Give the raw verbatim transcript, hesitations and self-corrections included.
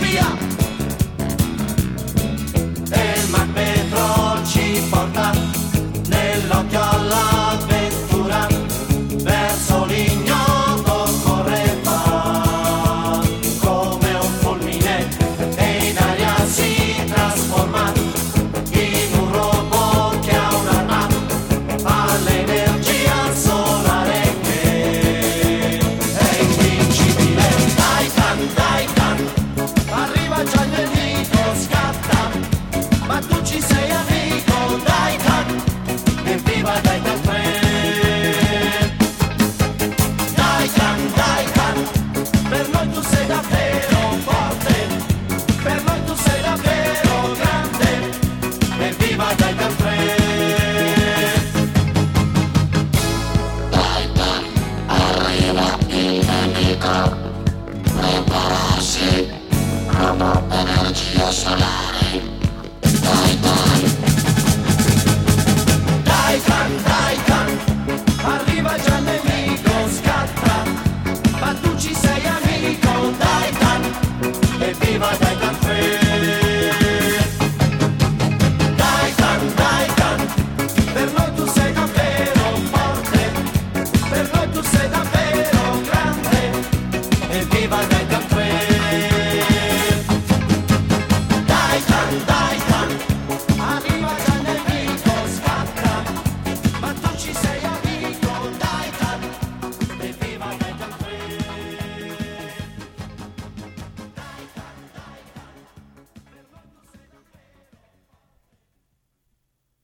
via. E il Mac Petrol ci porta nell'occhio all'avventura, verso l'ignoto correva come un fulmine e in aria si trasforma in un robot che ha un'arma all'energia solare che è invincibile. Daikan, Daikan, arriva già il nemico, scatta, ma tu ci sei amico. Daikan, evviva Daikan tre. Daikan, Daikan, per noi tu sei davvero forte, per noi tu sei davvero grande. Evviva Daikan tre. Daikan, arriva il nemico, prepararsi, robot energia solare.